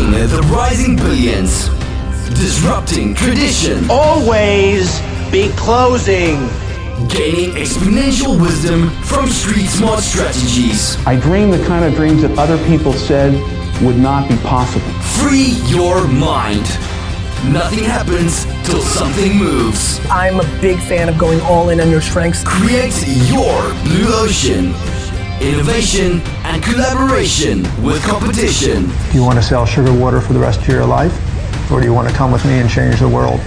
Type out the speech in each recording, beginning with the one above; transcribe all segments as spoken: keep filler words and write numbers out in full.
Building the rising billions. Disrupting tradition. Always be closing. Gaining exponential wisdom from street smart strategies. I dream the kind of dreams that other people said would not be possible. Free your mind. Nothing happens till something moves. I'm a big fan of going all in on your strengths. Create your blue ocean. Innovation and collaboration with competition. Do you want to sell sugar water for the rest of your life? Or do you want to come with me and change the world?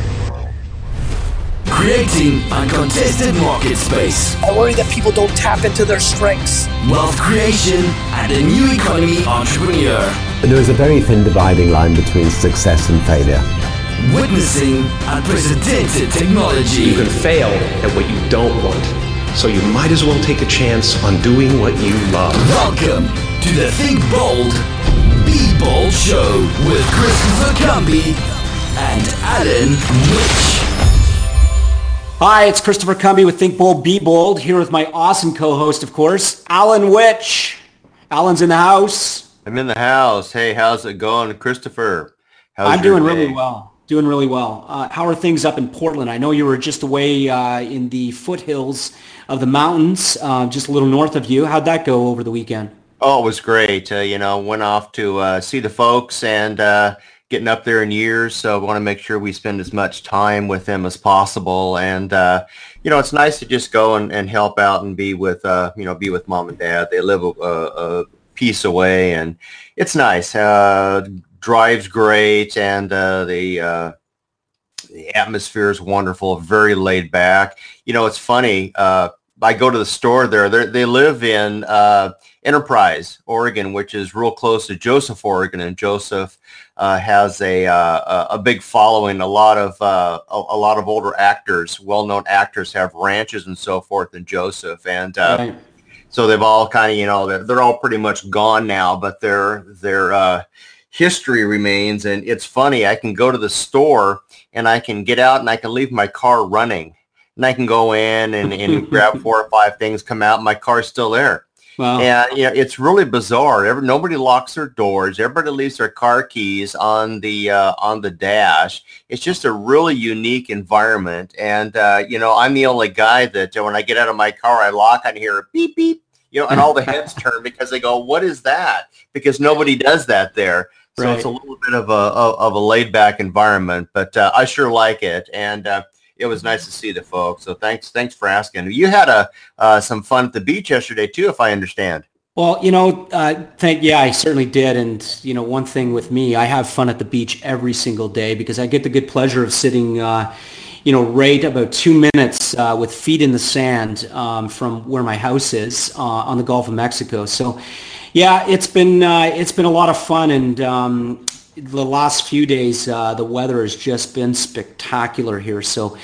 Creating uncontested market space. I worry that people don't tap into their strengths. Wealth creation and a new economy entrepreneur. There is a very thin dividing line between success and failure. Witnessing unprecedented technology. You can fail at what you don't want, so you might as well take a chance on doing what you love. Welcome to the Think Bold, Be Bold Show with Christopher Cumby and Alan Witch. Hi, it's Christopher Cumby with Think Bold, Be Bold, here with my awesome co-host, of course, Alan Witch. Alan's in the house. I'm in the house. Hey, how's it going, Christopher? How's I'm doing day? really well. Doing really well. Uh, how are things up in Portland? I know you were just away uh, in the foothills of the mountains, uh, just a little north of you. How'd that go over the weekend? Oh, it was great. Uh, you know, went off to uh, see the folks and uh, getting up there in years, so I want to make sure we spend as much time with them as possible. And, uh, you know, it's nice to just go and, and help out and be with, uh, you know, be with mom and dad. They live a, a piece away, and it's nice. Uh, drive's great, and uh, the uh, the atmosphere is wonderful, very laid back. You know, it's funny. Uh, I go to the store there. They're, they live in uh, Enterprise, Oregon, which is real close to Joseph, Oregon, and Joseph uh, has a uh, a big following. A lot of uh, a, a lot of older actors, well-known actors, have ranches and so forth in Joseph, and uh, right. So they've all kind of, you know, they're, they're all pretty much gone now, but their their uh, history remains. And it's funny, I can go to the store and I can get out and I can leave my car running, and I can go in and, and grab four or five things, come out, and my car's still there. Wow. And you know, it's really bizarre. Every, nobody locks their doors. Everybody leaves their car keys on the uh, on the dash. It's just a really unique environment. And uh, you know, I'm the only guy that uh, when I get out of my car, I lock, I hear a beep beep, you know, and all the heads turn because they go, "What is that?" Because nobody does that there. So right. It's a little bit of a of a laid back environment, but uh, I sure like it. And uh, it was nice to see the folks. So thanks, thanks for asking. You had a uh, some fun at the beach yesterday too, if I understand. Well, you know, uh, thank yeah, I certainly did. And you know, one thing with me, I have fun at the beach every single day because I get the good pleasure of sitting, uh, you know, right about two minutes uh, with feet in the sand um, from where my house is uh, on the Gulf of Mexico. So, yeah, it's been uh, it's been a lot of fun, and um, the last few days, uh, the weather has just been spectacular here. So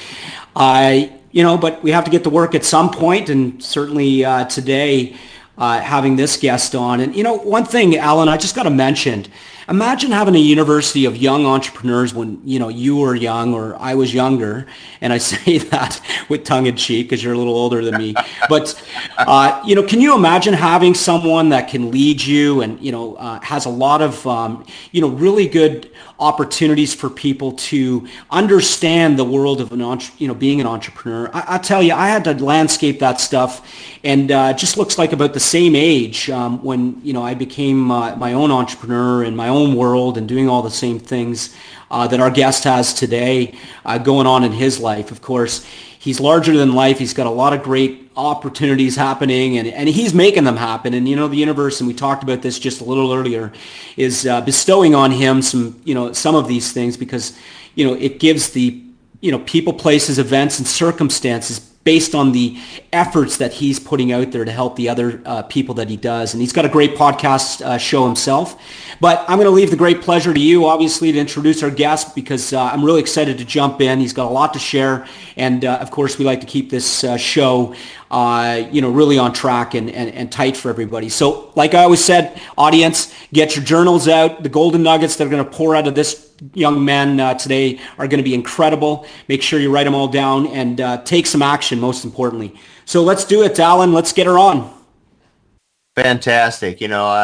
I, you know, but we have to get to work at some point, and certainly uh, today, uh, having this guest on. And, you know, one thing, Alan, I just got to mention, imagine having a university of young entrepreneurs when, you know, you were young or I was younger. And I say that with tongue in cheek because you're a little older than me. But, uh, you know, can you imagine having someone that can lead you and, you know, uh, has a lot of, um, you know, really good opportunities for people to understand the world of an entre- you know, being an entrepreneur. I, I tell you, I had to landscape that stuff, and uh, it just looks like about the same age um, when, you know, I became uh, my own entrepreneur in my own world and doing all the same things uh, that our guest has today uh, going on in his life. Of course, he's larger than life. He's got a lot of great opportunities happening, and, and he's making them happen. And, you know, the universe, and we talked about this just a little earlier, is uh, bestowing on him some, you know, some of these things because, you know, it gives the, you know, people, places, events, and circumstances based on the efforts that he's putting out there to help the other uh, people that he does. And he's got a great podcast uh, show himself. But I'm going to leave the great pleasure to you, obviously, to introduce our guest because uh, I'm really excited to jump in. He's got a lot to share. And, uh, of course, we like to keep this uh, show, uh, you know, really on track and, and, and tight for everybody. So, like I always said, audience, get your journals out. The golden nuggets that are going to pour out of this young man uh, today are going to be incredible. Make sure you write them all down and uh, take some action, most importantly. So let's do it, Alan. Let's get her on. Fantastic. You know, uh,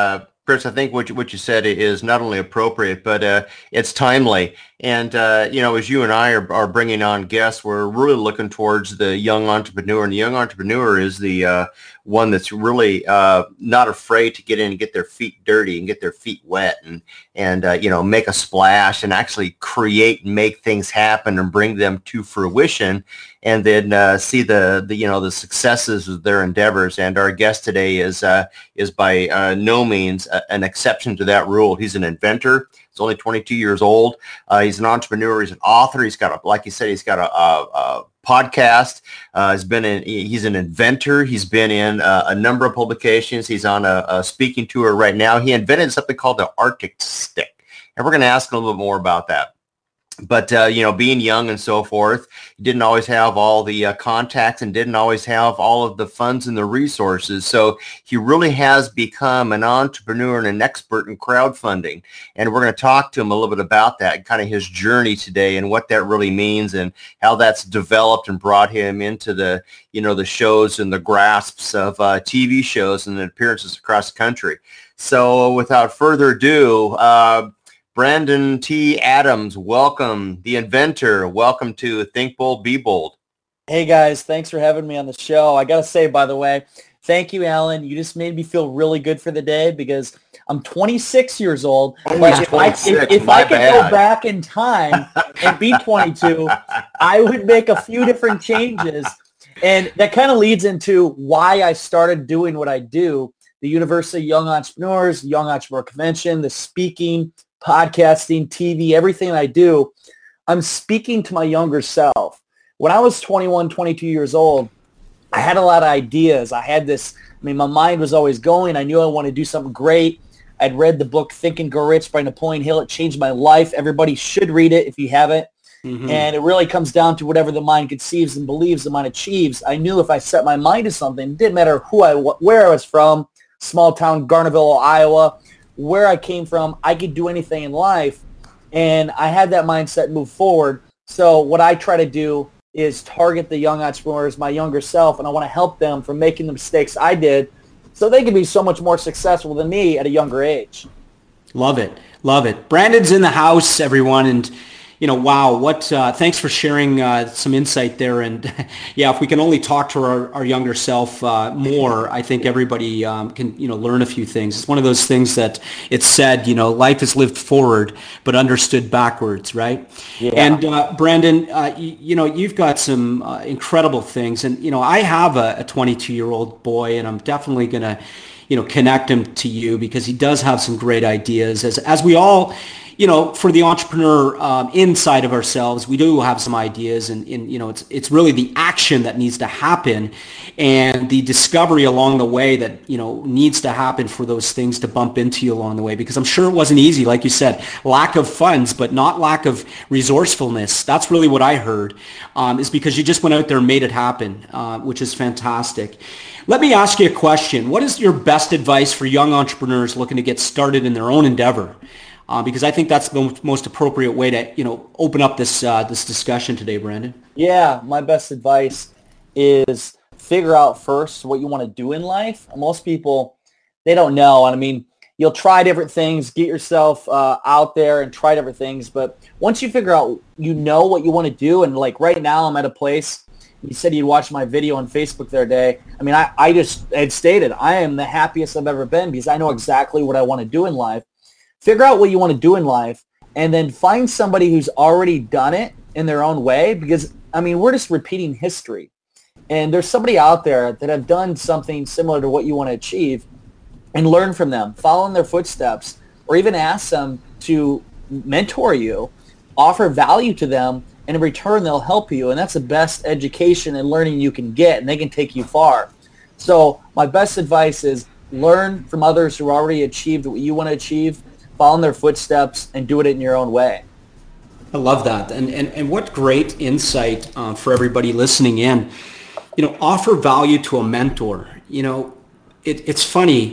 Chris, I think what you, what you said is not only appropriate, but uh, it's timely. And, uh, you know, as you and I are, are bringing on guests, we're really looking towards the young entrepreneur. And the young entrepreneur is the uh, one that's really uh, not afraid to get in and get their feet dirty and get their feet wet and, and uh, you know, make a splash and actually create and make things happen and bring them to fruition. And then uh, see the, the, you know, the successes of their endeavors. And our guest today is uh, is by uh, no means a, an exception to that rule. He's an inventor. He's only twenty-two years old. Uh, he's an entrepreneur. He's an author. He's got a, like you said, he's got a, a, a podcast. Uh, he's been in. He's an inventor. He's been in a, a number of publications. He's on a, a speaking tour right now. He invented something called the Arctic Stick, and we're going to ask him a little bit more about that. But, uh, you know, being young and so forth, he didn't always have all the uh, contacts and didn't always have all of the funds and the resources. So he really has become an entrepreneur and an expert in crowdfunding. And we're going to talk to him a little bit about that, kind of his journey today and what that really means and how that's developed and brought him into the, you know, the shows and the grasps of uh, T V shows and the appearances across the country. So without further ado, uh, Brandon T. Adams, welcome. The inventor, welcome to Think Bold, Be Bold. Hey guys, thanks for having me on the show. I got to say, by the way, thank you, Alan. You just made me feel really good for the day because I'm twenty-six years old. Oh, but if I, if, if I could bad. go back in time and be twenty-two, I would make a few different changes. And that kind of leads into why I started doing what I do. The University of Young Entrepreneurs, Young Entrepreneur Convention, the speaking, podcasting, T V, everything I do, I'm speaking to my younger self. When I was twenty-one, twenty-two years old, I had a lot of ideas. I had this, I mean, my mind was always going. I knew I wanted to do something great. I'd read the book Think and Grow Rich by Napoleon Hill. It changed my life. Everybody should read it if you haven't. Mm-hmm. And it really comes down to whatever the mind conceives and believes the mind achieves. I knew if I set my mind to something, it didn't matter who I, where I was from, small town, Garnerville, Iowa, where I came from, I could do anything in life, and I had that mindset move forward. So what I try to do is target the young entrepreneurs, my younger self, and I want to help them from making the mistakes I did so they can be so much more successful than me at a younger age. Love it. Love it. Brandon's in the house, everyone, and you know, wow, what, uh, thanks for sharing uh, some insight there. And yeah, if we can only talk to our, our younger self uh, more, I think everybody um, can, you know, learn a few things. It's one of those things that it's said, you know, life is lived forward, but understood backwards, right? Yeah. And uh, Brandon, uh, you, you know, you've got some uh, incredible things. And, you know, I have a, a twenty-two-year-old boy, and I'm definitely going to, you know, connect him to you because he does have some great ideas. As, as we all, you know, for the entrepreneur um, inside of ourselves, we do have some ideas, and, and you know, it's it's really the action that needs to happen, and the discovery along the way that you know needs to happen for those things to bump into you along the way. Because I'm sure it wasn't easy, like you said, lack of funds, but not lack of resourcefulness. That's really what I heard, um, is because you just went out there and made it happen, uh, which is fantastic. Let me ask you a question. What is your best advice for young entrepreneurs looking to get started in their own endeavor? Uh, because I think that's the most appropriate way to, you know, open up this uh, this discussion today, Brandon. Yeah, my best advice is figure out first what you want to do in life. Most people, they don't know. And I mean, you'll try different things, get yourself uh, out there and try different things. But once you figure out, you know what you want to do. And like right now I'm at a place, you said you'd watch my video on Facebook the other day. I mean, I, I just had stated I am the happiest I've ever been because I know exactly what I want to do in life. Figure out what you want to do in life, and then find somebody who's already done it in their own way, because, I mean, we're just repeating history. And there's somebody out there that have done something similar to what you want to achieve, and learn from them, follow in their footsteps, or even ask them to mentor you, offer value to them, and in return, they'll help you. And that's the best education and learning you can get, and they can take you far. So my best advice is learn from others who already achieved what you want to achieve, follow in their footsteps, and do it in your own way. I love that. And and, and what great insight uh, for everybody listening in. You know, offer value to a mentor. You know, it, it's funny.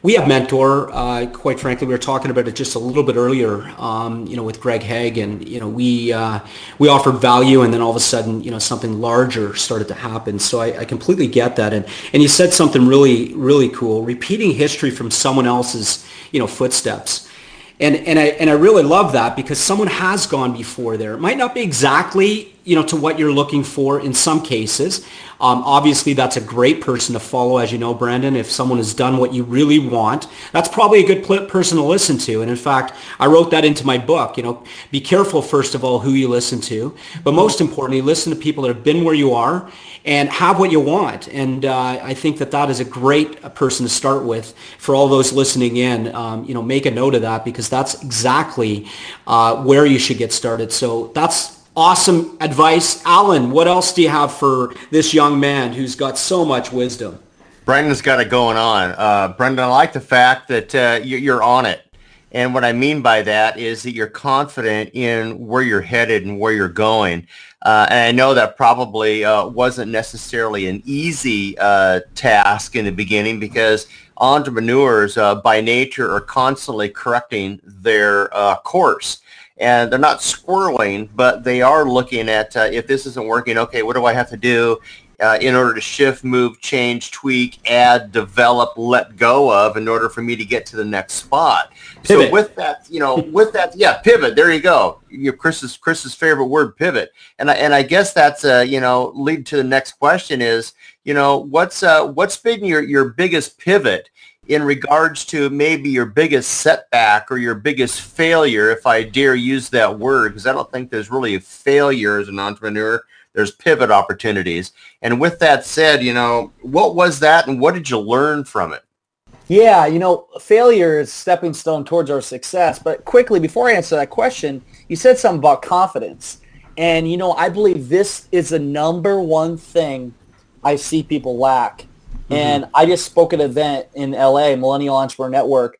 We have Mentor. Uh, quite frankly, we were talking about it just a little bit earlier. Um, you know, with Greg Haig, and you know, we uh, we offered value, and then all of a sudden, you know, something larger started to happen. So I, I completely get that. And and you said something really really cool. Repeating history from someone else's, you know, footsteps. And and I and I really love that, because someone has gone before there. It might not be exactly, you know, to what you're looking for in some cases. Um, obviously, that's a great person to follow, as you know, Brendan. If someone has done what you really want, that's probably a good pl- person to listen to. And in fact, I wrote that into my book. You know, be careful, first of all, who you listen to. But most importantly, listen to people that have been where you are and have what you want. And uh, I think that that is a great person to start with for all those listening in. Um, you know, make a note of that, because that's exactly uh, where you should get started. So that's awesome advice. Alan, what else do you have for this young man who's got so much wisdom? Brendan's got it going on. Uh, Brendan, I like the fact that uh, you, you're on it. And what I mean by that is that you're confident in where you're headed and where you're going. Uh, and I know that probably uh, wasn't necessarily an easy uh, task in the beginning, because entrepreneurs uh, by nature are constantly correcting their uh, course. And they're not squirreling, but they are looking at, uh, if this isn't working, okay, what do I have to do uh, in order to shift, move, change, tweak, add, develop, let go of, in order for me to get to the next spot. Pivot. So with that, you know, with that, yeah, pivot. There you go. Your Chris's Chris's favorite word, pivot. And I, and I guess that's uh, you know, lead to the next question is, you know, what's uh, what's been your your biggest pivot in regards to maybe your biggest setback or your biggest failure, if I dare use that word, because I don't think there's really a failure as an entrepreneur. There's pivot opportunities. And with that said, you know, what was that, and what did you learn from it? Yeah, you know, failure is a stepping stone towards our success. But quickly, before I answer that question, you said something about confidence. And, you know, I believe this is the number one thing I see people lack. And I just spoke at an event in L A, Millennial Entrepreneur Network,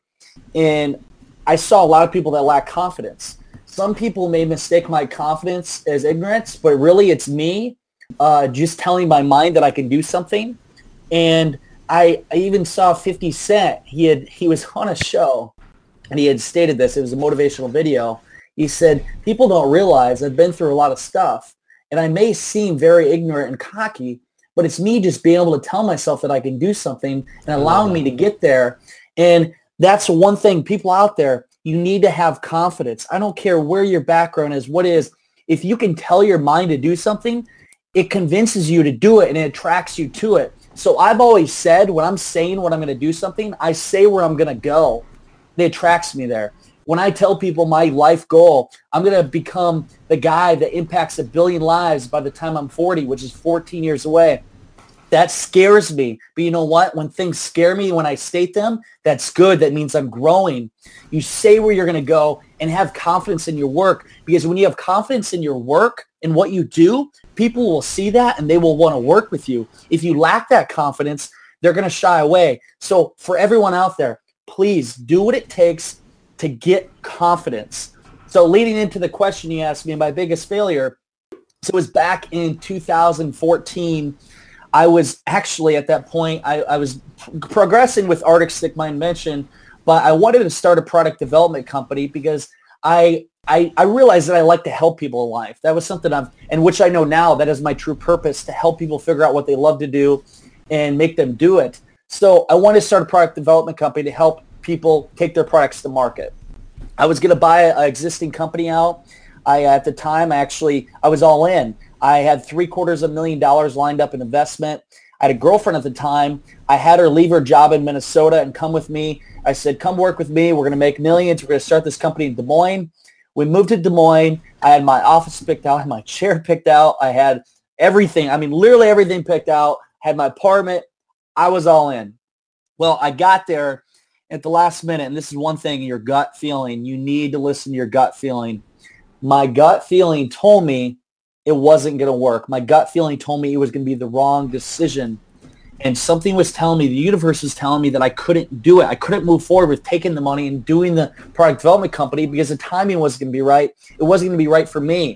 and I saw a lot of people that lack confidence. Some people may mistake my confidence as ignorance, but really it's me uh, just telling my mind that I can do something. And I, I even saw fifty Cent. He had he was on a show, and he had stated this. It was a motivational video. He said, people don't realize I've been through a lot of stuff, and I may seem very ignorant and cocky, but it's me just being able to tell myself that I can do something and allowing me to get there. And that's one thing, people out there, you need to have confidence. I don't care where your background is, what is. If you can tell your mind to do something, it convinces you to do it and it attracts you to it. So I've always said, when I'm saying when I'm going to do something, I say where I'm going to go. It attracts me there. When I tell people my life goal, I'm going to become the guy that impacts a billion lives by the time I'm forty, which is fourteen years away. That scares me. But you know what? When things scare me, when I state them, that's good. That means I'm growing. You say where you're going to go and have confidence in your work, because when you have confidence in your work and what you do, people will see that and they will want to work with you. If you lack that confidence, they're going to shy away. So for everyone out there, please do what it takes to get confidence. So leading into the question you asked me, my biggest failure, so it was back in two thousand fourteen. I was actually at that point, I, I was progressing with Arctic Stick, my invention, but I wanted to start a product development company because I, I I realized that I like to help people in life. That was something I've, and which I know now that is my true purpose, to help people figure out what they love to do and make them do it. So I wanted to start a product development company to help people take their products to market. I was going to buy an existing company out. I, at the time, actually, I was all in. I had three quarters of a million dollars lined up in investment. I had a girlfriend at the time. I had her leave her job in Minnesota and come with me. I said, come work with me. We're going to make millions. We're going to start this company in Des Moines. We moved to Des Moines. I had my office picked out. I had my chair picked out. I had everything. I mean, literally everything picked out. I had my apartment. I was all in. Well, I got there at the last minute, and this is one thing, your gut feeling. You need to listen to your gut feeling. My gut feeling told me it wasn't going to work. My gut feeling told me it was going to be the wrong decision. And something was telling me, the universe was telling me that I couldn't do it. I couldn't move forward with taking the money and doing the product development company because the timing wasn't going to be right. It wasn't going to be right for me.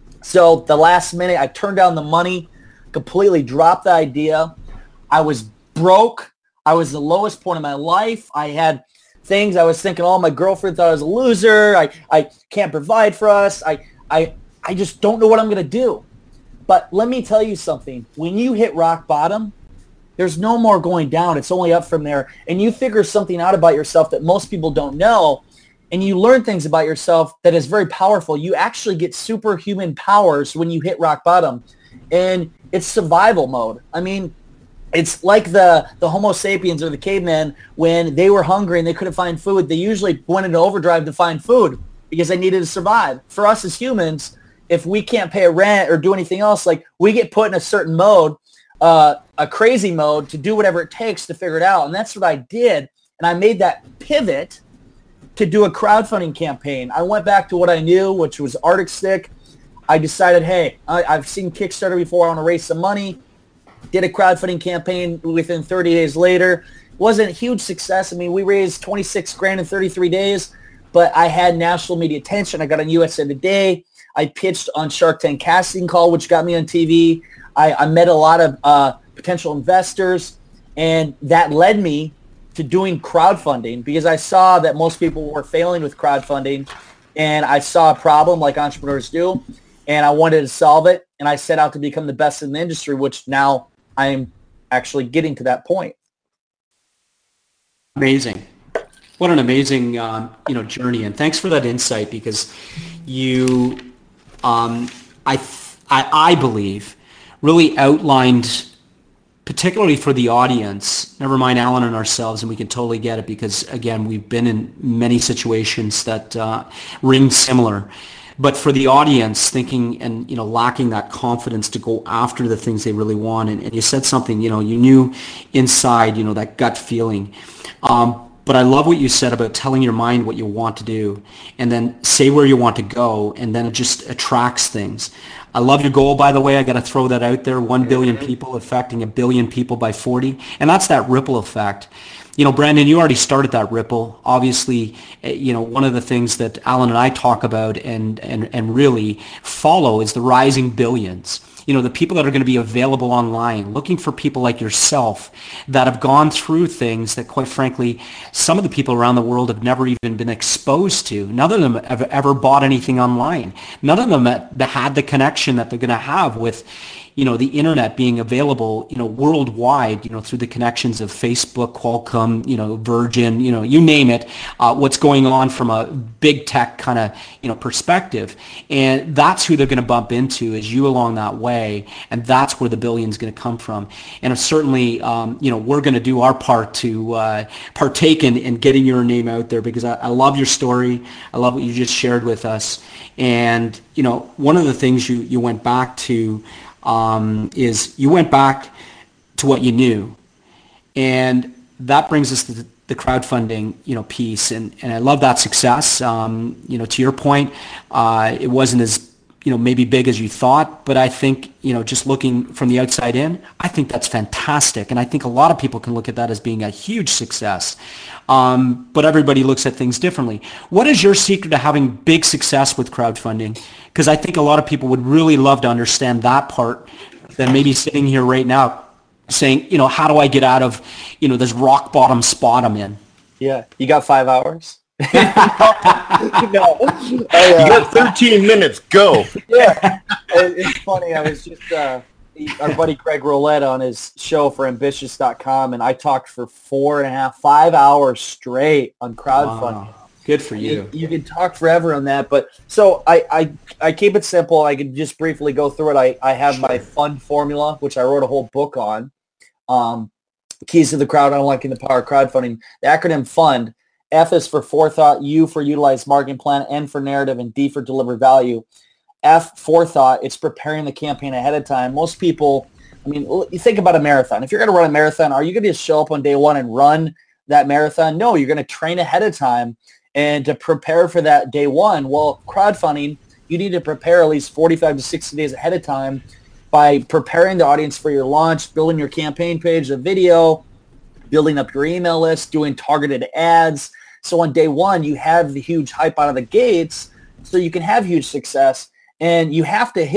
So the last minute, I turned down the money, completely dropped the idea. I was broke. I was the lowest point in my life. I had things I was thinking, oh, my girlfriend thought I was a loser. I, I can't provide for us. I, I, I just don't know what I'm going to do. But let me tell you something. When you hit rock bottom, there's no more going down. It's only up from there. And you figure something out about yourself that most people don't know. And you learn things about yourself that is very powerful. You actually get superhuman powers when you hit rock bottom. And it's survival mode. I mean, it's like the, the Homo sapiens or the cavemen when they were hungry and they couldn't find food. They usually went into overdrive to find food because they needed to survive. For us as humans, if we can't pay a rent or do anything else, like we get put in a certain mode, uh, a crazy mode to do whatever it takes to figure it out. And that's what I did. And I made that pivot to do a crowdfunding campaign. I went back to what I knew, which was Arctic Stick. I decided, hey, I, I've seen Kickstarter before. I want to raise some money. Did a crowdfunding campaign within thirty days later. Wasn't a huge success. I mean, we raised twenty-six grand in thirty-three days, but I had national media attention. I got on U S A Today. I pitched on Shark Tank Casting Call, which got me on T V. I, I met a lot of uh, potential investors, and that led me to doing crowdfunding because I saw that most people were failing with crowdfunding, and I saw a problem like entrepreneurs do, and I wanted to solve it, and I set out to become the best in the industry, which now I'm actually getting to that point. Amazing. What an amazing um, you know, journey, and thanks for that insight because you, um, I, I, I believe, really outlined, particularly for the audience, never mind Alan and ourselves, and we can totally get it because, again, we've been in many situations that uh, ring similar. But for the audience thinking and, you know, lacking that confidence to go after the things they really want, and, and you said something, you know, you knew inside, you know, that gut feeling. Um, but I love what you said about telling your mind what you want to do and then say where you want to go, and then it just attracts things. I love your goal, by the way. I got to throw that out there. One billion people affecting a billion people by forty. And that's that ripple effect. You know, Brandon, you already started that ripple. Obviously, you know, one of the things that Alan and I talk about and, and, and really follow is the rising billions. You know, the people that are going to be available online, looking for people like yourself that have gone through things that, quite frankly, some of the people around the world have never even been exposed to. None of them have ever bought anything online. None of them that had the connection that they're going to have with, you know, the internet being available, you know, worldwide, you know, through the connections of Facebook, Qualcomm, you know, Virgin, you know, you name it, uh, what's going on from a big tech kind of, you know, perspective. And that's who they're going to bump into is you along that way. And that's where the billion's going to come from. And certainly, um, you know, we're going to do our part to uh, partake in, in getting your name out there because I, I love your story. I love what you just shared with us. And, you know, one of the things you, you went back to Um, is you went back to what you knew, and that brings us to the, the crowdfunding, you know, piece, and, and I love that success. Um, you know, to your point, uh, it wasn't as, you know, maybe big as you thought, but I think, you know, just looking from the outside in, I think that's fantastic, and I think a lot of people can look at that as being a huge success. Um, but everybody looks at things differently. What is your secret to having big success with crowdfunding? Because I think a lot of people would really love to understand that part than maybe sitting here right now saying, you know, how do I get out of, you know, this rock bottom spot I'm in? Yeah. You got five hours? no. no. I, uh, you got thirteen minutes. Go. Yeah. It's funny. I was just... Uh, our buddy Craig Roulette on his show for ambitious dot com, and I talked for four and a half, five hours straight on crowdfunding. Wow. Good for you. You, you can talk forever on that, but so I, I, I keep it simple. I can just briefly go through it. I, I have my fund formula, which I wrote a whole book on. Um, Keys to the Crowd, Unlocking the Power of Crowdfunding. The acronym FUND. F is for forethought, U for utilized marketing plan, N for narrative, and D for deliver value. F, forethought, it's preparing the campaign ahead of time. Most people, I mean, you think about a marathon. If you're going to run a marathon, are you going to just show up on day one and run that marathon? No, you're going to train ahead of time and to prepare for that day one. Well, crowdfunding, you need to prepare at least forty-five to sixty days ahead of time by preparing the audience for your launch, building your campaign page, a video, building up your email list, doing targeted ads. So on day one, you have the huge hype out of the gates so you can have huge success. And you have to hit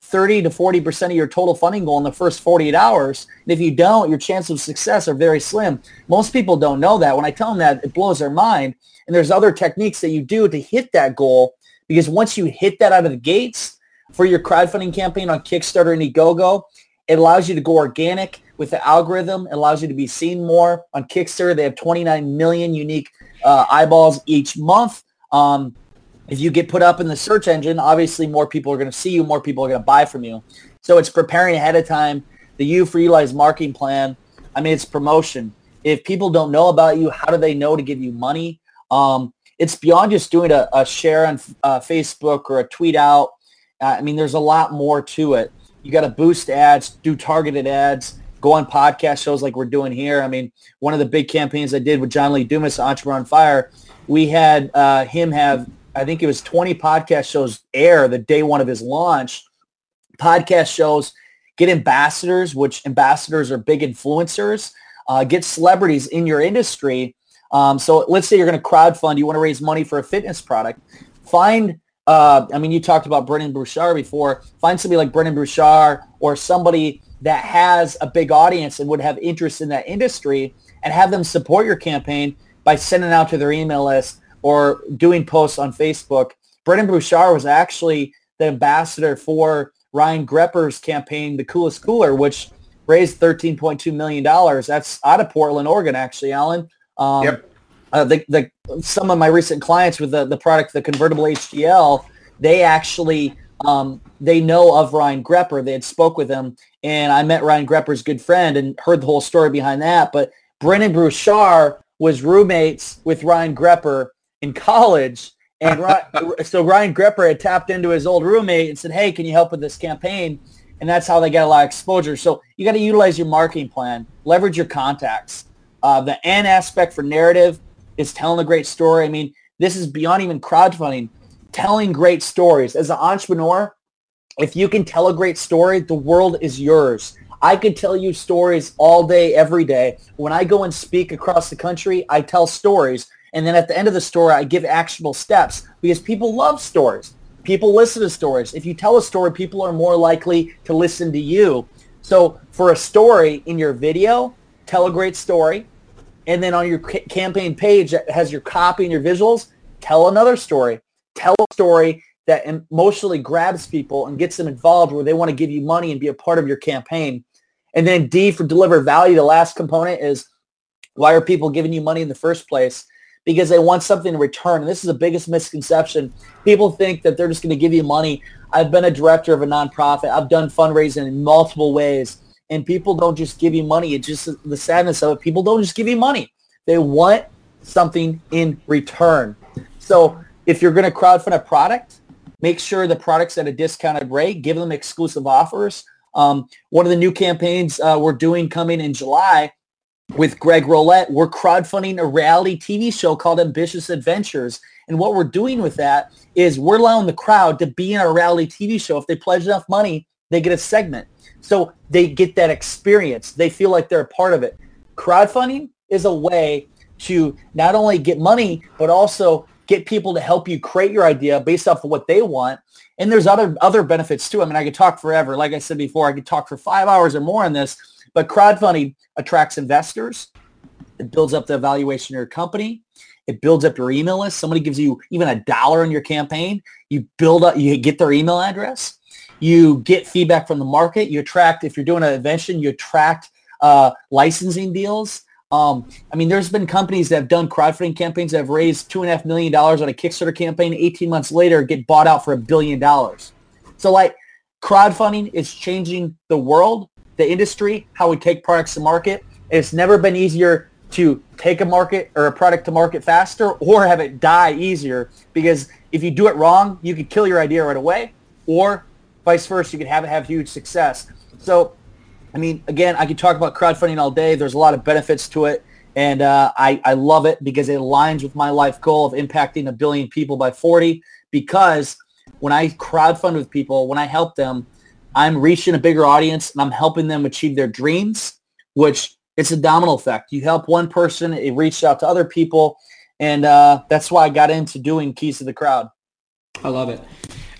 thirty to forty percent of your total funding goal in the first forty-eight hours. And if you don't, your chances of success are very slim. Most people don't know that. When I tell them that, it blows their mind. And there's other techniques that you do to hit that goal, because once you hit that out of the gates for your crowdfunding campaign on Kickstarter and Indiegogo, it allows you to go organic with the algorithm. It allows you to be seen more. On Kickstarter, they have twenty-nine million unique uh, eyeballs each month. Um, if you get put up in the search engine, obviously more people are going to see you, more people are going to buy from you. So it's preparing ahead of time. The U for Eli's marketing plan, I mean, it's promotion. If people don't know about you, how do they know to give you money? Um, it's beyond just doing a, a share on uh, Facebook or a tweet out. Uh, I mean, there's a lot more to it. You got to boost ads, do targeted ads, go on podcast shows like we're doing here. I mean, one of the big campaigns I did with John Lee Dumas, Entrepreneur on Fire, we had uh, him have, I think it was twenty podcast shows air the day one of his launch. Podcast shows, get ambassadors, which ambassadors are big influencers, uh, get celebrities in your industry. Um, so let's say you're going to crowdfund, you want to raise money for a fitness product. Find, uh, I mean, you talked about Brendan Bouchard before. Find somebody like Brendan Bouchard or somebody that has a big audience and would have interest in that industry, and have them support your campaign by sending out to their email list or doing posts on Facebook. Brendan Bouchard was actually the ambassador for Ryan Grepper's campaign, The Coolest Cooler, which raised thirteen point two million dollars. That's out of Portland, Oregon, actually, Alan. Um, yep. Uh, the, the, some of my recent clients with the, the product, the Convertible H D L, they actually, um, they know of Ryan Grepper. They had spoke with him, and I met Ryan Grepper's good friend and heard the whole story behind that. But Brendan Bouchard was roommates with Ryan Grepper in college. And Ryan, so Ryan Grepper had tapped into his old roommate and said, hey, can you help with this campaign? And that's how they got a lot of exposure. So you got to utilize your marketing plan, leverage your contacts. Uh, the N aspect for narrative is telling a great story. I mean, this is beyond even crowdfunding, telling great stories. As an entrepreneur, if you can tell a great story, the world is yours. I could tell you stories all day, every day. When I go and speak across the country, I tell stories. And then at the end of the story, I give actionable steps, because people love stories. People listen to stories. If you tell a story, people are more likely to listen to you. So for a story in your video, tell a great story. And then on your ca- campaign page that has your copy and your visuals, tell another story. Tell a story that emotionally grabs people and gets them involved, where they want to give you money and be a part of your campaign. And then D for deliver value. The last component is, why are people giving you money in the first place? Because they want something in return. And this is the biggest misconception. People think that they're just going to give you money. I've been a director of a nonprofit. I've done fundraising in multiple ways. And people don't just give you money. It's just the sadness of it. People don't just give you money. They want something in return. So if you're going to crowdfund a product, make sure the product's at a discounted rate. Give them exclusive offers. Um, one of the new campaigns uh, we're doing coming in July with Greg Rollett, we're crowdfunding a reality T V show called Ambitious Adventures. And what we're doing with that is we're allowing the crowd to be in our reality T V show. If they pledge enough money, they get a segment. So they get that experience. They feel like they're a part of it. Crowdfunding is a way to not only get money, but also get people to help you create your idea based off of what they want. And there's other other benefits too. I mean, I could talk forever. Like I said before, I could talk for five hours or more on this. But crowdfunding attracts investors. It builds up the valuation of your company. It builds up your email list. Somebody gives you even a dollar in your campaign. You build up, you get their email address. You get feedback from the market. You attract, if you're doing an invention, you attract uh, licensing deals. Um, I mean, there's been companies that have done crowdfunding campaigns that have raised two and a half million dollars on a Kickstarter campaign. eighteen months later, get bought out for a billion dollars. So like crowdfunding is changing the world, the industry, how we take products to market. It's never been easier to take a market or a product to market faster or have it die easier, because if you do it wrong, you could kill your idea right away, or vice versa, you could have it have huge success. So, I mean, again, I could talk about crowdfunding all day. There's a lot of benefits to it, and uh, I, I love it because it aligns with my life goal of impacting a billion people by forty, because when I crowdfund with people, when I help them, I'm reaching a bigger audience and I'm helping them achieve their dreams, which it's a domino effect. You help one person, it reaches out to other people, and uh, that's why I got into doing Keys to the Crowd. I love it.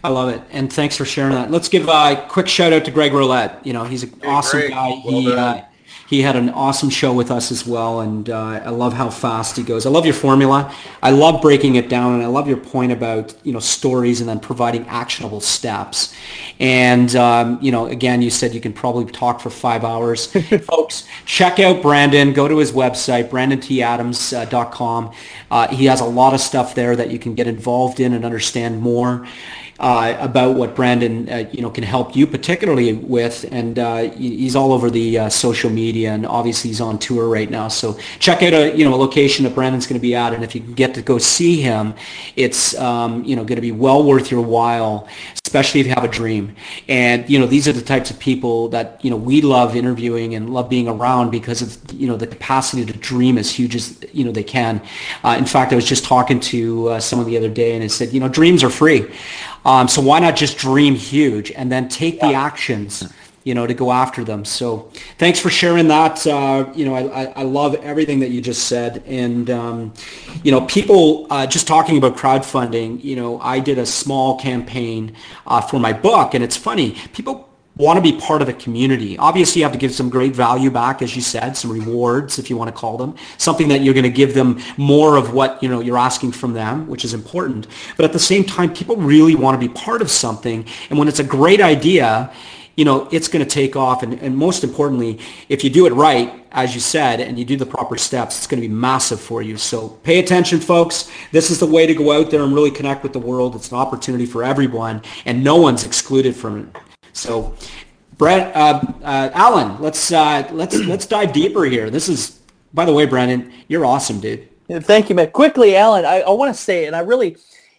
I love it, and thanks for sharing that. Let's give a quick shout out to Greg Roulette. You know, he's an hey, awesome Greg. guy. Well he uh, he had an awesome show with us as well, and uh, I love how fast he goes. I love your formula. I love breaking it down, and I love your point about, you know, stories and then providing actionable steps. And um, you know, again, you said you can probably talk for five hours. Folks, check out Brandon. Go to his website, brandon t adams dot com. Uh, he has a lot of stuff there that you can get involved in and understand more Uh, about what Brandon, uh, you know, can help you particularly with, and uh, he's all over the uh, social media, and obviously he's on tour right now. So check out a you know a location that Brandon's going to be at, and if you can get to go see him, it's um, you know going to be well worth your while, especially if you have a dream. And you know these are the types of people that you know we love interviewing and love being around because of you know the capacity to dream as huge as you know they can. Uh, in fact, I was just talking to uh, someone the other day, and I said, you know, dreams are free. Um, so why not just dream huge and then take the actions, you know, to go after them. So thanks for sharing that. Uh, you know, I, I love everything that you just said. And, um, you know, people uh, just talking about crowdfunding, you know, I did a small campaign uh, for my book. And it's funny, people want to be part of the community. Obviously, you have to give some great value back, as you said, some rewards, if you want to call them, something that you're going to give them more of what, you know, you're asking from them, which is important. But at the same time, people really want to be part of something. And when it's a great idea, you know, it's going to take off. And, and most importantly, if you do it right, as you said, and you do the proper steps, it's going to be massive for you. So pay attention, folks. This is the way to go out there and really connect with the world. It's an opportunity for everyone, and no one's excluded from it. So, Brett, uh, uh, Alan, let's uh, let's let's dive deeper here. This is, by the way, Brandon, you're awesome, dude. Yeah, thank you, man. Quickly, Alan, I, I want to say, and I really,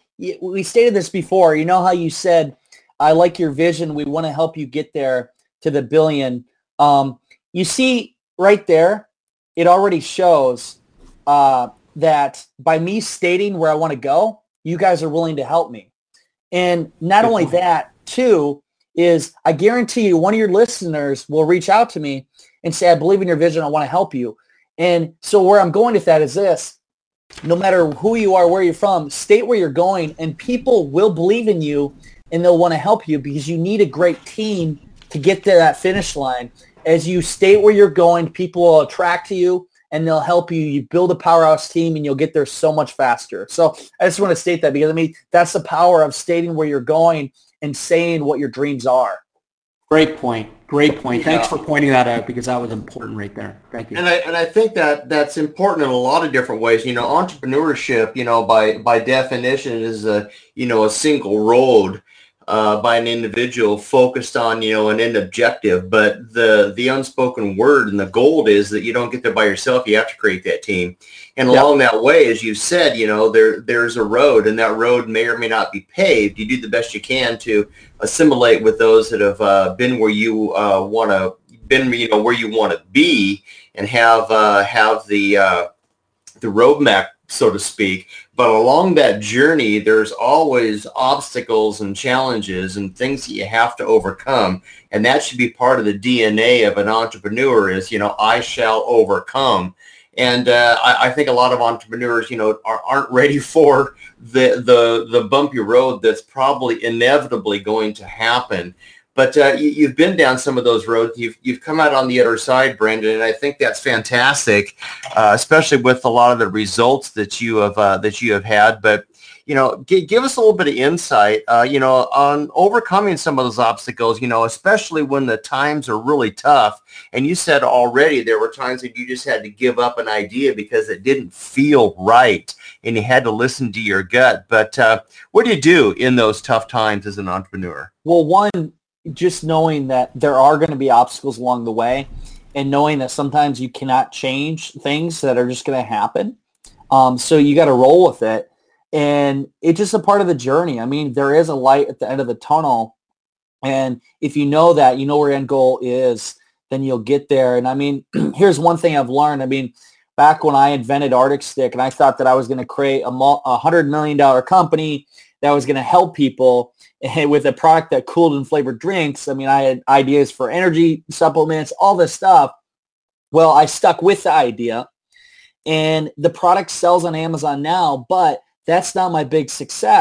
we stated this before. You know how you said, I like your vision. We want to help you get there to the billion. Um, you see right there, it already shows uh, that by me stating where I want to go, you guys are willing to help me. And not Good only point. that, too, is I guarantee you one of your listeners will reach out to me and say, I believe in your vision. I want to help you. And so where I'm going with that is this. No matter who you are, where you're from, state where you're going, and people will believe in you and they'll want to help you because you need a great team to get to that finish line. As you state where you're going, people will attract to you and they'll help you. You build a powerhouse team and you'll get there so much faster. So I just want to state that because, I mean, that's the power of stating where you're going and saying what your dreams are. Great point. Great point. Thanks yeah. for pointing that out because that was important right there. Thank you. And I and I think that that's important in a lot of different ways. You know, entrepreneurship, you know, by by definition is a, you know, a single road uh, by an individual focused on, you know, an end objective. But the the unspoken word and the goal is that you don't get there by yourself. You have to create that team. And yep. along that way, as you said, you know, there there's a road, and that road may or may not be paved. You do the best you can to assimilate with those that have uh, been where you uh, want to, been you know where you want to be, and have uh, have the uh, the roadmap, so to speak. But along that journey, there's always obstacles and challenges and things that you have to overcome, and that should be part of the D N A of an entrepreneur. Is you know I shall overcome. And uh, I, I think a lot of entrepreneurs, you know, are, aren't ready for the, the the bumpy road that's probably inevitably going to happen. But uh, you, you've been down some of those roads. You've you've come out on the other side, Brandon, and I think that's fantastic, uh, especially with a lot of the results that you have uh, that you have had. But you know, g- give us a little bit of insight, uh, you know, on overcoming some of those obstacles, you know, especially when the times are really tough. And you said already there were times that you just had to give up an idea because it didn't feel right and you had to listen to your gut. But uh, what do you do in those tough times as an entrepreneur? Well, one, just knowing that there are going to be obstacles along the way and knowing that sometimes you cannot change things that are just going to happen. Um, so you got to roll with it. And it's just a part of the journey. I mean, there is a light at the end of the tunnel. And if you know that, you know where your end goal is, then you'll get there. And I mean, here's one thing I've learned. I mean, back when I invented Arctic Stick and I thought that I was going to create a one hundred million dollars company that was going to help people with a product that cooled and flavored drinks. I mean, I had ideas for energy supplements, all this stuff. Well, I stuck with the idea and the product sells on Amazon now, but that's not my big success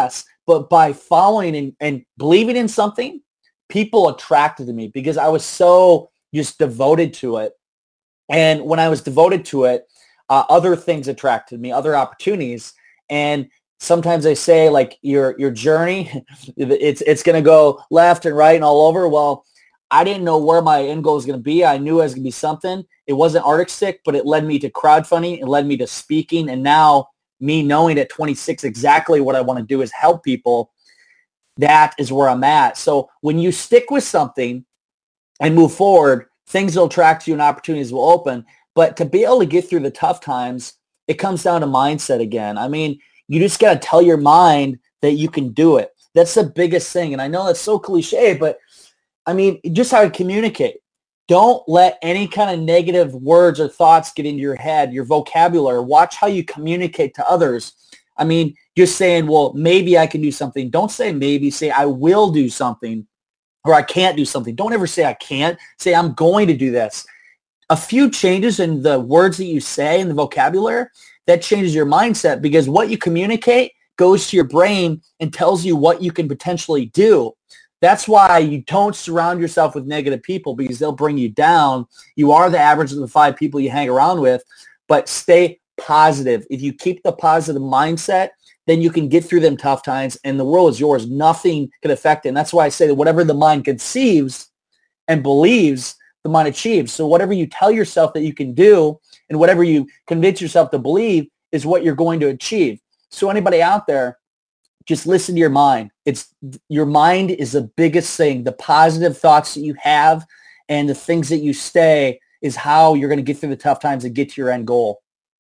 but by following and, and believing in something, people attracted to me because I was so just devoted to it. And when I was devoted to it, uh, other things attracted me, other opportunities. And sometimes I say, like, your your journey, it's it's going to go left and right and all over. Well, I didn't know where my end goal was going to be. I knew it was going to be something. It wasn't Arctic Stick, but it led me to crowdfunding. It led me to speaking. And now me knowing at twenty-six exactly what I want to do is help people, that is where I'm at. So when you stick with something and move forward, things will attract you and opportunities will open. But to be able to get through the tough times, it comes down to mindset again. I mean, you just got to tell your mind that you can do it. That's the biggest thing. And I know that's so cliche, but I mean, just how to communicate. Don't let any kind of negative words or thoughts get into your head, your vocabulary. Watch how you communicate to others. I mean, just saying, well, maybe I can do something. Don't say maybe. Say, I will do something, or I can't do something. Don't ever say I can't. Say, I'm going to do this. A few changes in the words that you say and the vocabulary, that changes your mindset, because what you communicate goes to your brain and tells you what you can potentially do. That's why you don't surround yourself with negative people, because they'll bring you down. You are the average of the five people you hang around with, but stay positive. If you keep the positive mindset, then you can get through them tough times, and the world is yours. Nothing can affect it. And that's why I say that whatever the mind conceives and believes, the mind achieves. So whatever you tell yourself that you can do and whatever you convince yourself to believe is what you're going to achieve. So anybody out there, just listen to your mind. It's your mind is the biggest thing. The positive thoughts that you have and the things that you say is how you're going to get through the tough times and get to your end goal.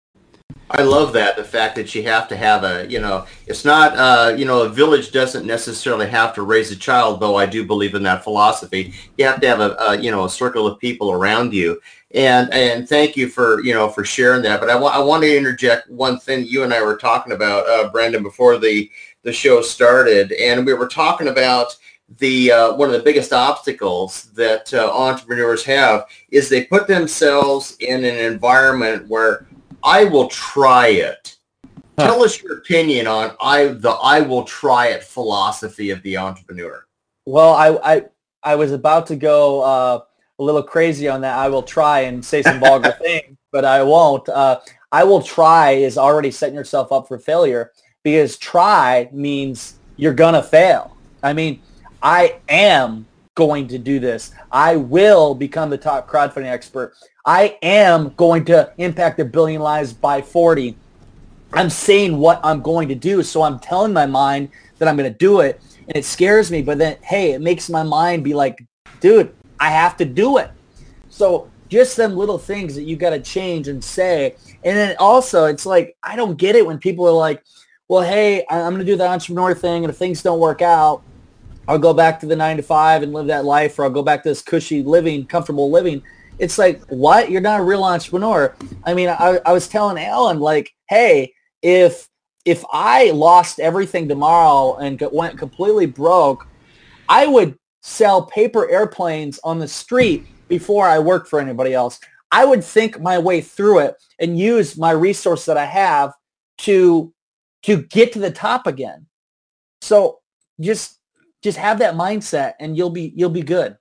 I love that, the fact that you have to have a, you know, it's not, uh, you know, a village doesn't necessarily have to raise a child, though I do believe in that philosophy. You have to have a, a you know, a circle of people around you. And and thank you for, you know, for sharing that. But I, wa- I want to interject one thing you and I were talking about, uh, Brendan, before the, the show started. And we were talking about the uh, one of the biggest obstacles that uh, entrepreneurs have is they put themselves in an environment where I will try it. Huh. Tell us your opinion on I the I will try it philosophy of the entrepreneur. Well, I I, I was about to go uh, a little crazy on that. I will try and say some vulgar things, but I won't. Uh, I will try is already setting yourself up for failure, because try means you're gonna fail. I mean, I am going to do this. I will become the top crowdfunding expert. I am going to impact a billion lives by forty. I'm saying what I'm going to do, so I'm telling my mind that I'm going to do it, and it scares me, but then, hey, it makes my mind be like, dude, I have to do it. So just them little things that you got to change and say. And then also, it's like, I don't get it when people are like, well, hey, I'm going to do the entrepreneur thing, and if things don't work out, I'll go back to the nine to five and live that life, or I'll go back to this cushy living, comfortable living. It's like, what? You're not a real entrepreneur. I mean, I, I was telling Alan, like, hey, if if I lost everything tomorrow and went completely broke, I would sell paper airplanes on the street before I worked for anybody else. I would think my way through it and use my resource that I have to to get to the top again. So just just have that mindset, and you'll be you'll be good.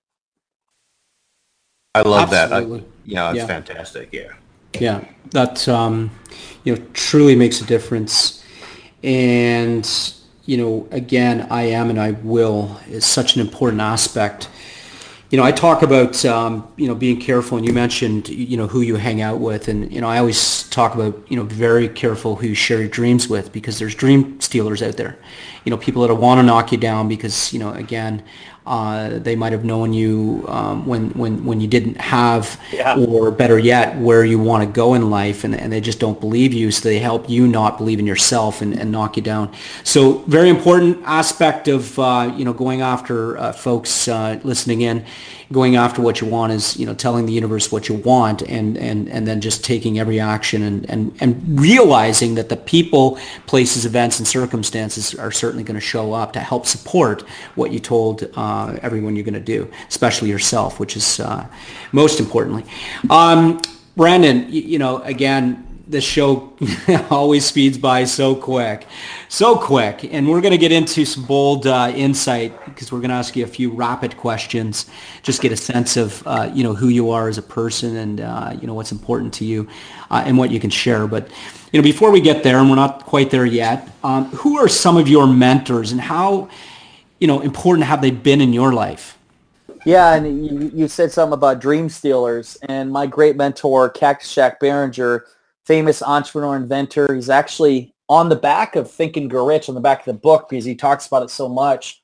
I love Absolutely. that. I, yeah, it's yeah. fantastic. Yeah. Yeah, that um, you know, truly makes a difference. And you know, again, I am and I will is such an important aspect. You know, I talk about um, you know, being careful, and you mentioned, you know, who you hang out with, and you know, I always talk about, you know, very careful who you share your dreams with, because there's dream stealers out there. You know, people that want to knock you down because, you know, again, uh, they might have known you um, when, when, when you didn't have, yeah. or better yet, where you want to go in life, and, and they just don't believe you, so they help you not believe in yourself and, and knock you down. So very important aspect of, uh, you know, going after uh, folks uh, listening in, going after what you want is, you know, telling the universe what you want, and, and, and then just taking every action, and, and, and realizing that the people, places, events, and circumstances are certainly going to show up to help support what you told uh, everyone you're going to do, especially yourself, which is uh, most importantly. Um, Brandon, you, you know, again, the show always speeds by so quick, so quick. And we're going to get into some bold uh, insight because we're going to ask you a few rapid questions, just get a sense of, uh, you know, who you are as a person and, uh, you know, what's important to you uh, and what you can share. But, you know, before we get there, and we're not quite there yet, um, who are some of your mentors and how, you know, important have they been in your life? Yeah, and you, you said something about dream stealers, and my great mentor, Cactus Jack Barringer, famous entrepreneur, inventor, he's actually on the back of Think and Grow Rich, on the back of the book, because he talks about it so much.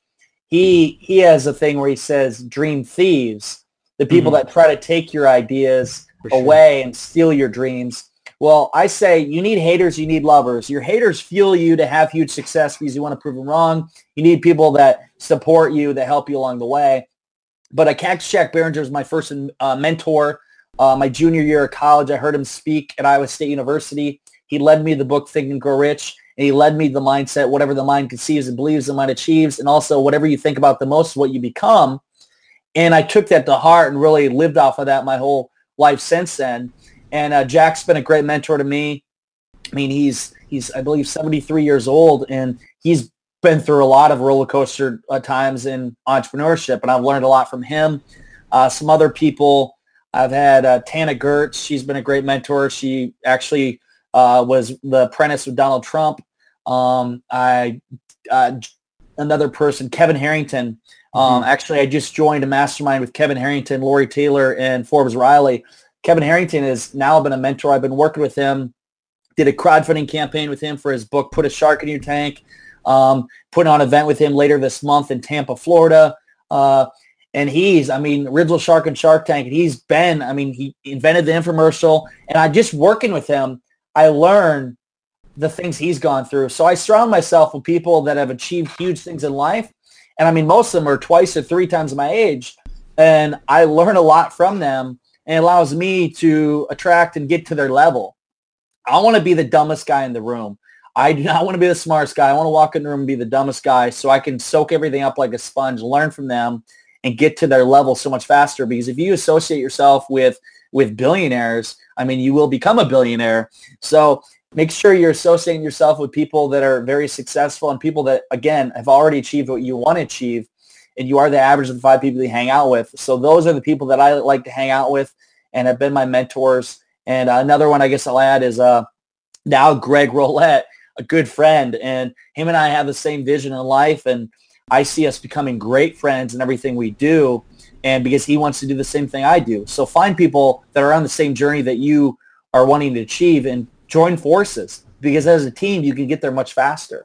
He he has a thing where he says dream thieves, the people mm-hmm. that try to take your ideas For away sure. and steal your dreams. Well, I say you need haters, you need lovers. Your haters fuel you to have huge success because you want to prove them wrong. You need people that support you, that help you along the way. But uh, Cactus Jack Barringer was my first uh, mentor. Uh, my junior year of college, I heard him speak at Iowa State University. He led me the book Think and Grow Rich, and he led me the mindset, whatever the mind conceives and believes, the mind achieves, and also whatever you think about the most is what you become. And I took that to heart and really lived off of that my whole life since then. And uh, Jack's been a great mentor to me. I mean, he's, he's I believe, seventy-three years old, and he's been through a lot of roller coaster uh, times in entrepreneurship, and I've learned a lot from him. Uh, some other people, I've had uh, Tana Gertz. She's been a great mentor. She actually uh, was the apprentice of Donald Trump. Um, I uh, another person, Kevin Harrington. Um, mm-hmm. Actually, I just joined a mastermind with Kevin Harrington, Lori Taylor, and Forbes Riley. Kevin Harrington has now been a mentor. I've been working with him. Did a crowdfunding campaign with him for his book, Put a Shark in Your Tank. Um, putting on an event with him later this month in Tampa, Florida. Uh, and he's, I mean, original Shark and Shark Tank. And he's been, I mean, he invented the infomercial. And I just working with him, I learned the things he's gone through. So I surround myself with people that have achieved huge things in life. And I mean, most of them are twice or three times my age. And I learn a lot from them, and it allows me to attract and get to their level. I want to be the dumbest guy in the room. I do not want to be the smartest guy. I want to walk in the room and be the dumbest guy so I can soak everything up like a sponge, learn from them, and get to their level so much faster. Because if you associate yourself with, with billionaires, I mean, you will become a billionaire. So make sure you're associating yourself with people that are very successful and people that, again, have already achieved what you want to achieve, and you are the average of the five people you hang out with. So those are the people that I like to hang out with and have been my mentors. And uh, another one I guess I'll add is uh, now Greg Rollett, a good friend, and him and I have the same vision in life, and I see us becoming great friends in everything we do, and because he wants to do the same thing I do. So find people that are on the same journey that you are wanting to achieve and join forces, because as a team, you can get there much faster.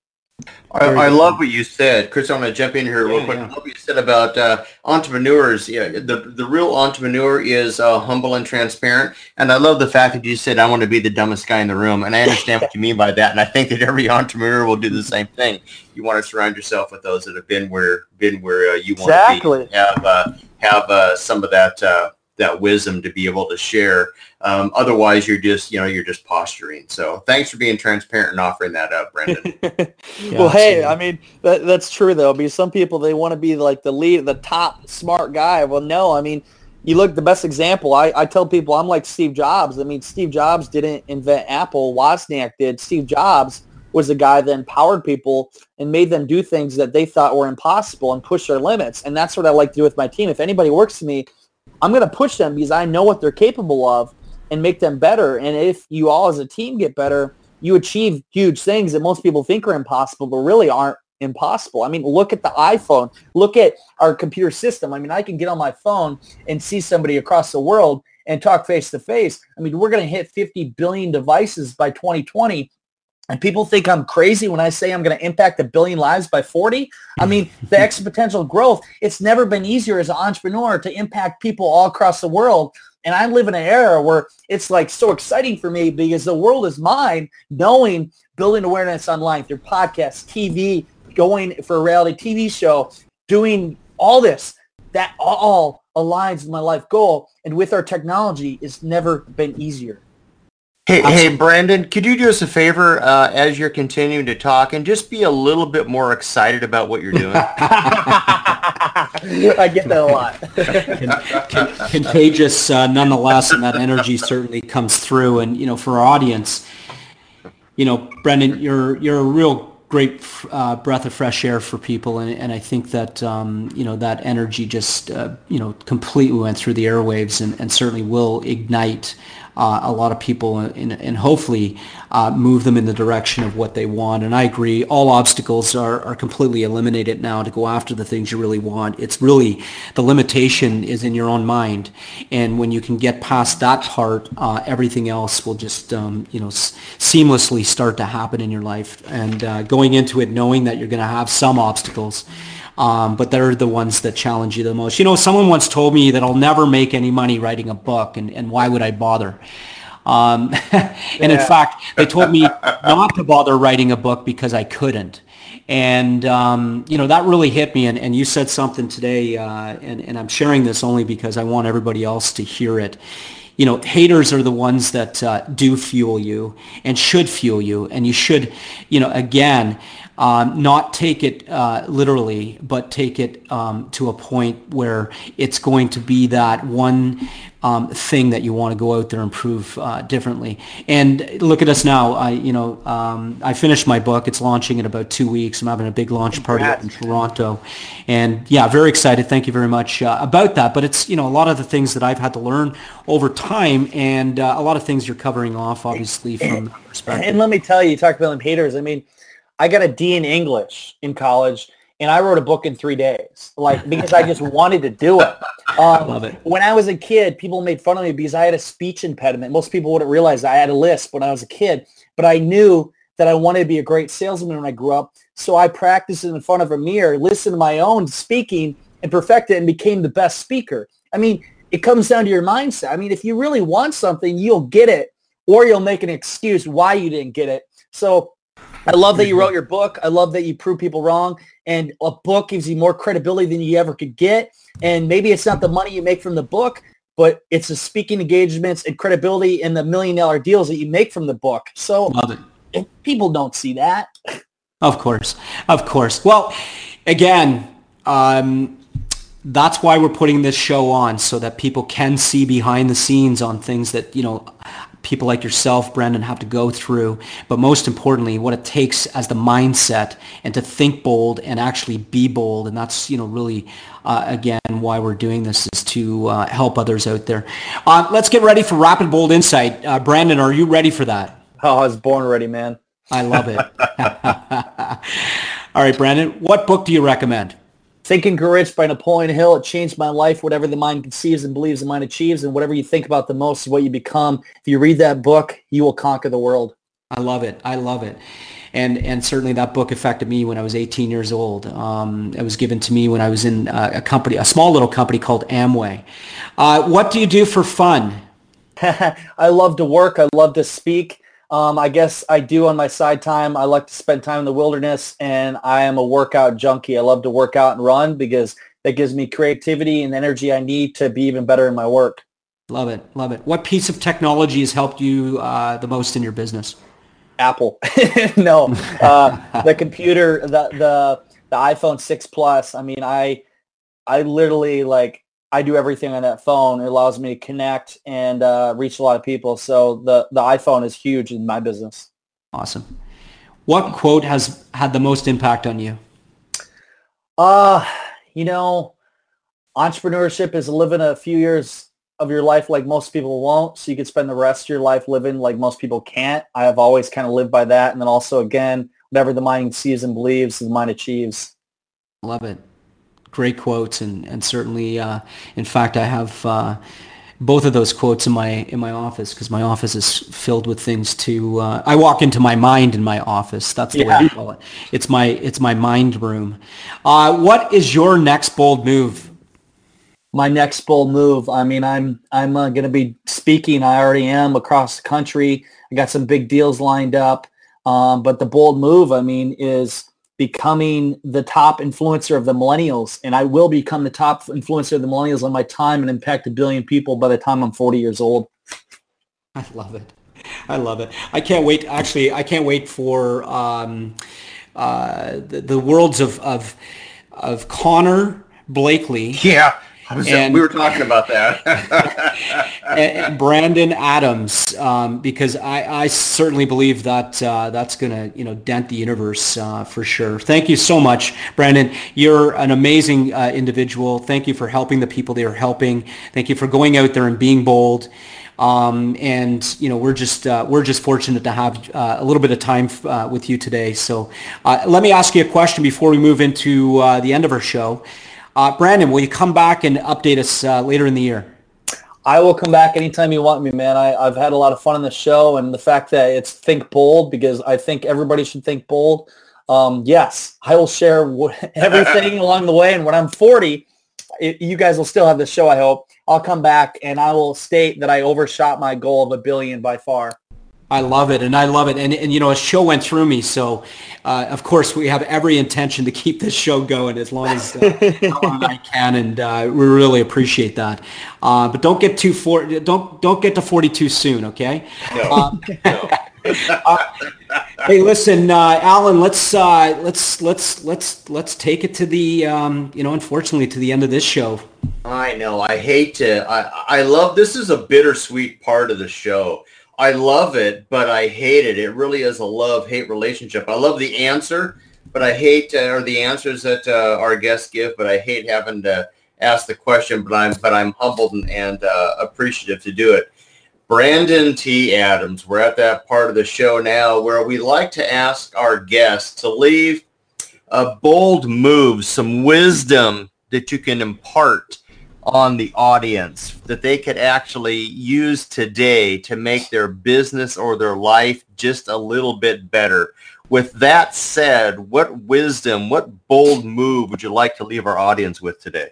I, I love what you said, Chris. I want to jump in here real yeah, quick. Yeah. I love what you said about uh, entrepreneurs. Yeah, the the real entrepreneur is uh, humble and transparent. And I love the fact that you said, "I want to be the dumbest guy in the room." And I understand what you mean by that. And I think that every entrepreneur will do the same thing. You want to surround yourself with those that have been where been where uh, you want exactly. to be. Have uh, have uh, some of that. Uh, that wisdom to be able to share. Um, otherwise, you're just, you know, you're just posturing. So thanks for being transparent and offering that up, Brendan. yeah, well, hey, I mean, that, that's true, though. Because some people, they want to be like the lead, the top smart guy. Well, no, I mean, you look, the best example, I, I tell people I'm like Steve Jobs. I mean, Steve Jobs didn't invent Apple. Wozniak did. Steve Jobs was the guy that empowered people and made them do things that they thought were impossible and push their limits. And that's what I like to do with my team. If anybody works for me, I'm going to push them because I know what they're capable of and make them better. And if you all as a team get better, you achieve huge things that most people think are impossible, but really aren't impossible. I mean, look at the iPhone. Look at our computer system. I mean, I can get on my phone and see somebody across the world and talk face to face. I mean, we're going to hit fifty billion devices by twenty twenty. And people think I'm crazy when I say I'm going to impact a billion lives by forty. I mean, the exponential growth, it's never been easier as an entrepreneur to impact people all across the world. And I live in an era where it's like so exciting for me because the world is mine, knowing building awareness online through podcasts, T V, going for a reality T V show, doing all this, that all aligns with my life goal. And with our technology, it's never been easier. Hey, hey, Brandon, could you do us a favor uh, as you're continuing to talk and just be a little bit more excited about what you're doing? I get that a lot. Con- con- contagious, uh, nonetheless, and that energy certainly comes through. And you know, for our audience, you know, Brendan, you're you're a real great uh, breath of fresh air for people, and, and I think that um, you know that energy just uh, you know completely went through the airwaves, and, and certainly will ignite uh, a lot of people, and, and hopefully uh, move them in the direction of what they want. And I agree, all obstacles are, are completely eliminated now to go after the things you really want. It's really, the limitation is in your own mind, and when you can get past that part, uh, everything else will just um, you know s- seamlessly start to happen in your life. And uh, going into it knowing that you're going to have some obstacles, Um, but they're the ones that challenge you the most. You know, someone once told me that I'll never make any money writing a book, and, and why would I bother? Um, and yeah. In fact, they told me not to bother writing a book because I couldn't. And, um, you know, that really hit me. And, and you said something today, uh, and, and I'm sharing this only because I want everybody else to hear it. You know, haters are the ones that uh, do fuel you and should fuel you. And you should, you know, again, Um, not take it uh, literally, but take it um, to a point where it's going to be that one um, thing that you want to go out there and prove uh, differently. And look at us now. I, you know, um, I finished my book. It's launching in about two weeks. I'm having a big launch party up in Toronto, and yeah, very excited. Thank you very much uh, about that. But it's, you know, a lot of the things that I've had to learn over time, and uh, a lot of things you're covering off, obviously, from that perspective. And let me tell you, you talked about them haters. I mean, I got a D in English in college, and I wrote a book in three days, like because I just wanted to do it. Um, Love it. When I was a kid, people made fun of me because I had a speech impediment. Most people wouldn't realize I had a lisp when I was a kid, but I knew that I wanted to be a great salesman when I grew up. So I practiced in front of a mirror, listened to my own speaking, and perfected it, and became the best speaker. I mean, it comes down to your mindset. I mean, if you really want something, you'll get it, or you'll make an excuse why you didn't get it. So I love that you wrote your book. I love that you prove people wrong. And a book gives you more credibility than you ever could get. And maybe it's not the money you make from the book, but it's the speaking engagements and credibility and the million dollar deals that you make from the book. So love it. People don't see that. Of course. Of course. Well, again, um, that's why we're putting this show on, so that people can see behind the scenes on things that, you know, people like yourself, Brendan, have to go through. But most importantly, what it takes as the mindset, and to think bold and actually be bold. And that's, you know, really, uh, again, why we're doing this, is to uh, help others out there. Uh, let's get ready for Rapid Bold Insight. Uh, Brandon, are you ready for that? Oh, I was born ready, man. I love it. All right, Brandon, what book do you recommend? Think and Grow Rich by Napoleon Hill. It changed my life. Whatever the mind conceives and believes, the mind achieves. And whatever you think about the most is what you become. If you read that book, you will conquer the world. I love it. I love it. And and certainly that book affected me when I was eighteen years old. Um, it was given to me when I was in a, a company, a small little company called Amway. Uh, what do you do for fun? I love to work. I love to speak. Um, I guess I do on my side time. I like to spend time in the wilderness, and I am a workout junkie. I love to work out and run because that gives me creativity and energy I need to be even better in my work. Love it. Love it. What piece of technology has helped you uh, the most in your business? Apple. No, uh, the computer, the, the, the iPhone six Plus. I mean, I, I literally like, I do everything on that phone. It allows me to connect and uh, reach a lot of people. So the, the iPhone is huge in my business. Awesome. What quote has had the most impact on you? Uh, you know, entrepreneurship is living a few years of your life like most people won't. So you can spend the rest of your life living like most people can't. I have always kind of lived by that. And then also, again, whatever the mind sees and believes, the mind achieves. Love it. Great quotes, and and certainly, uh, in fact, I have uh, both of those quotes in my in my office, because my office is filled with things to. Uh, I walk into my mind in my office. That's the yeah. way I call it. It's my it's my mind room. Uh, what is your next bold move? My next bold move. I mean, I'm I'm uh, going to be speaking. I already am across the country. I got some big deals lined up. Um, but the bold move, I mean, is becoming the top influencer of the millennials, and I will become the top influencer of the millennials on my time and impact a billion people by the time I'm forty years old. I love it. I love it. I can't wait. Actually, I can't wait for um, uh, the, the worlds of, of, of Connor, Blakely. Yeah. I was, And- we were talking about that. and Brandon Adams, um, because I, I certainly believe that uh, that's going to, you know, dent the universe uh, for sure. Thank you so much, Brandon. You're an amazing uh, individual. Thank you for helping the people they are helping. Thank you for going out there and being bold. Um, and you know, we're just uh, we're just fortunate to have uh, a little bit of time uh, with you today. So uh, let me ask you a question before we move into uh, the end of our show. Uh, Brandon, will you come back and update us uh, later in the year? I will come back anytime you want me, man. I, I've had a lot of fun on the show, and the fact that it's Think Bold, because I think everybody should think bold. Um, yes, I will share w- everything along the way, and when I'm forty, it, you guys will still have the show, I hope. I'll come back, and I will state that I overshot my goal of a billion by far. I love it, and I love it. And, and you know, a show went through me, so uh, of course we have every intention to keep this show going as long as uh, long as I can, and uh, we really appreciate that. Uh, but don't get too for don't don't get to forty too soon, okay? No. Um, no. uh, hey, listen, uh, Alan, let's uh, let's let's let's let's take it to the um, you know, unfortunately, to the end of this show. I know. I hate to. I I love. This is a bittersweet part of the show. I love it, but I hate it. It really is a love-hate relationship. I love the answer, but I hate, uh, or the answers that uh, our guests give, but I hate having to ask the question, but I'm, but I'm humbled and, and uh, appreciative to do it. Brandon T. Adams, we're at that part of the show now where we like to ask our guests to leave a bold move, some wisdom that you can impart on the audience that they could actually use today to make their business or their life just a little bit better. With that said, what wisdom, what bold move would you like to leave our audience with today?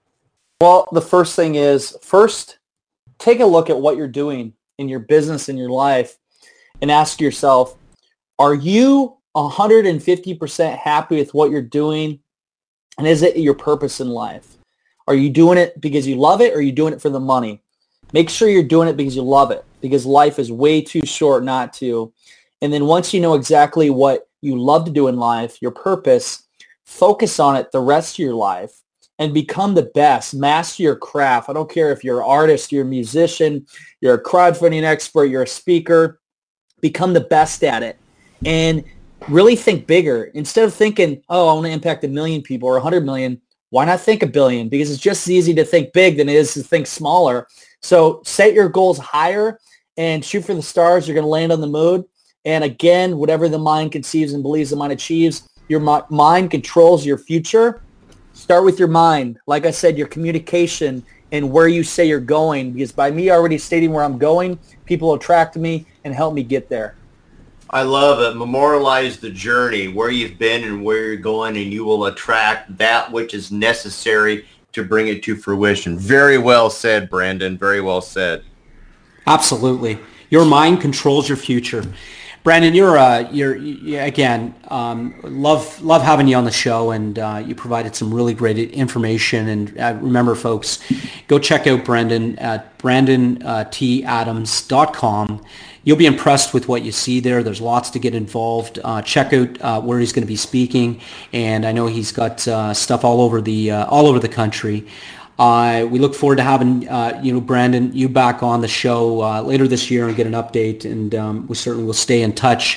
Well, the first thing is, first, take a look at what you're doing in your business, in your life, and ask yourself, are you one hundred fifty percent happy with what you're doing? And is it your purpose in life? Are you doing it because you love it, or are you doing it for the money? Make sure you're doing it because you love it, because life is way too short not to. And then once you know exactly what you love to do in life, your purpose, focus on it the rest of your life and become the best. Master your craft. I don't care if you're an artist, you're a musician, you're a crowdfunding expert, you're a speaker. Become the best at it. And really think bigger. Instead of thinking, oh, I want to impact a million people or a hundred million, why not think a billion? Because it's just as easy to think big than it is to think smaller. So set your goals higher and shoot for the stars. You're going to land on the moon. And again, whatever the mind conceives and believes the mind achieves, your mi- mind controls your future. Start with your mind. Like I said, your communication and where you say you're going. Because by me already stating where I'm going, people attract me and help me get there. I love it. Memorialize the journey, where you've been and where you're going, and you will attract that which is necessary to bring it to fruition. Very well said, Brandon. Very well said. Absolutely. Your mind controls your future. Brandon, you're, uh, you're, you, again, um, love, love having you on the show, and uh, you provided some really great information. And uh, remember, folks, go check out Brandon at brandon t adams dot com. You'll be impressed with what you see there. There's lots to get involved. Uh, check out uh, where he's going to be speaking, and I know he's got uh, stuff all over the uh, all over the country. Uh, we look forward to having uh, you know, Brandon, you back on the show uh, later this year and get an update, and um, we certainly will stay in touch.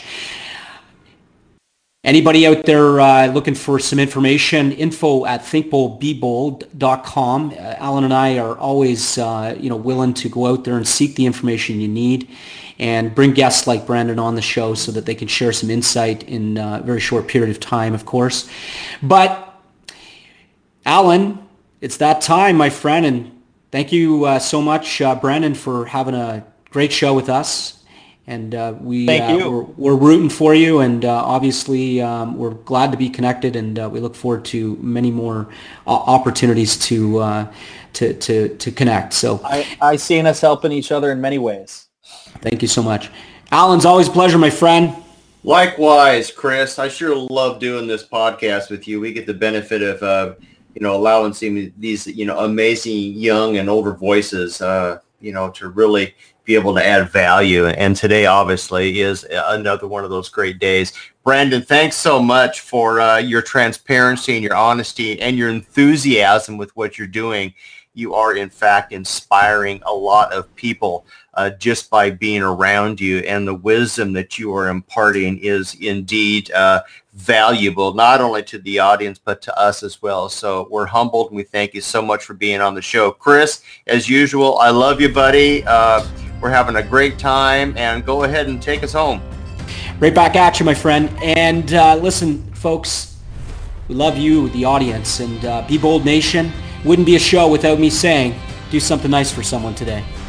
Anybody out there uh, looking for some information, info at think bold be bold dot com. Uh, Alan and I are always uh, you know, willing to go out there and seek the information you need and bring guests like Brandon on the show so that they can share some insight in a very short period of time, of course. But, Alan, it's that time, my friend, and thank you uh, so much, uh, Brandon, for having a great show with us. And uh, we, Thank uh, you. we're, we're rooting for you, and uh, obviously um, we're glad to be connected, and uh, we look forward to many more uh, opportunities to, uh, to to to connect. So I, I see us helping each other in many ways. Thank you so much. Alan's always a pleasure, my friend. Likewise, Chris. I sure love doing this podcast with you. We get the benefit of, uh, you know, allowing some these, you know, amazing young and older voices uh, you know, to really be able to add value. And today, obviously, is another one of those great days. Brandon, thanks so much for uh, your transparency and your honesty and your enthusiasm with what you're doing. You are, in fact, inspiring a lot of people uh, just by being around you, and the wisdom that you are imparting is indeed uh, valuable, not only to the audience, but to us as well. So we're humbled, and we thank you so much for being on the show. Chris, as usual, I love you, buddy. Uh, we're having a great time, and go ahead and take us home. Right back at you, my friend. And uh, listen, folks, we love you, the audience, and uh, Be Bold Nation. Wouldn't be a show without me saying, do something nice for someone today.